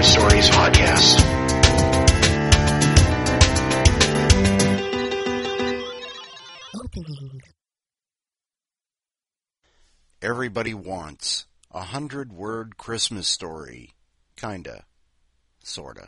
Word Stories podcast. Opening. Everybody wants a 100-word Christmas story. Kinda. Sorta.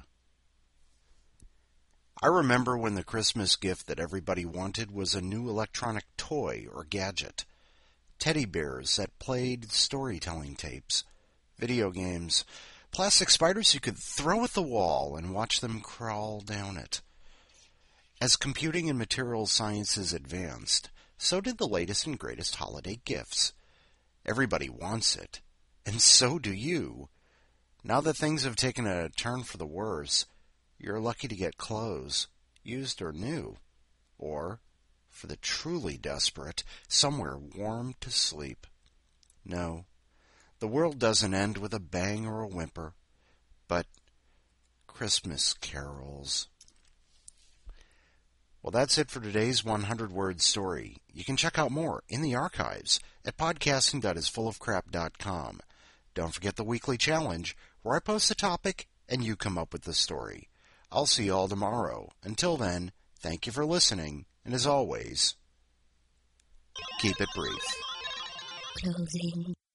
I remember when the Christmas gift that everybody wanted was a new electronic toy or gadget. Teddy bears that played storytelling tapes. Video games. Plastic spiders you could throw at the wall and watch them crawl down it. As computing and materials sciences advanced, so did the latest and greatest holiday gifts. Everybody wants it, and so do you. Now that things have taken a turn for the worse, you're lucky to get clothes, used or new, or, for the truly desperate, somewhere warm to sleep. No, the world doesn't end with a bang or a whimper, but Christmas carols. Well, that's it for today's 100-word story. You can check out more in the archives at podcasting.isfullofcrap.com. Don't forget the weekly challenge, where I post a topic and you come up with the story. I'll see you all tomorrow. Until then, thank you for listening, and as always, keep it brief. Closing.